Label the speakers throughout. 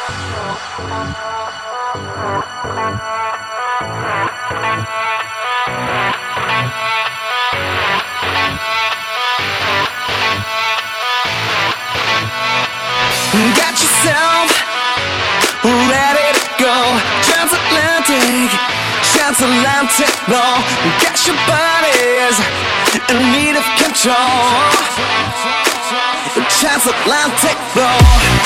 Speaker 1: Got yourself ready to go. Transatlantic, transatlantic law. Got your bodies in need of control. Transatlantic law.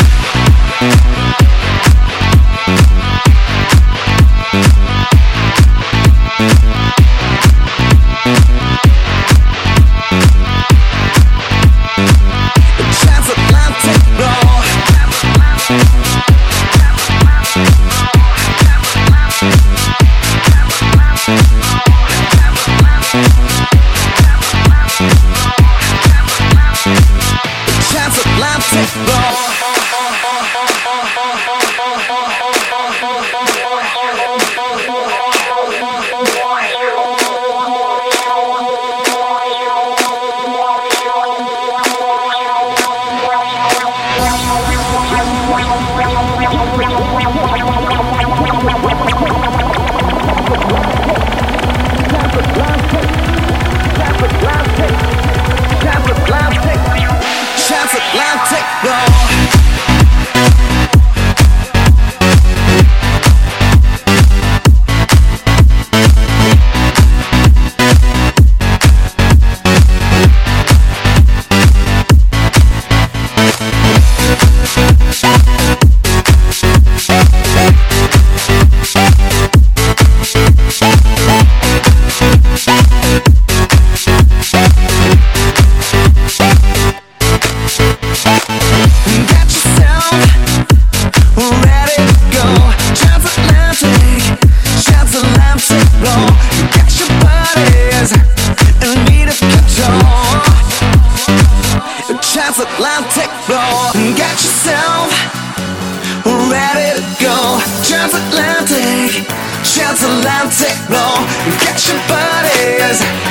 Speaker 1: Transatlantic flow. Got yourself ready to go. Transatlantic, transatlantic flow. Got your buddies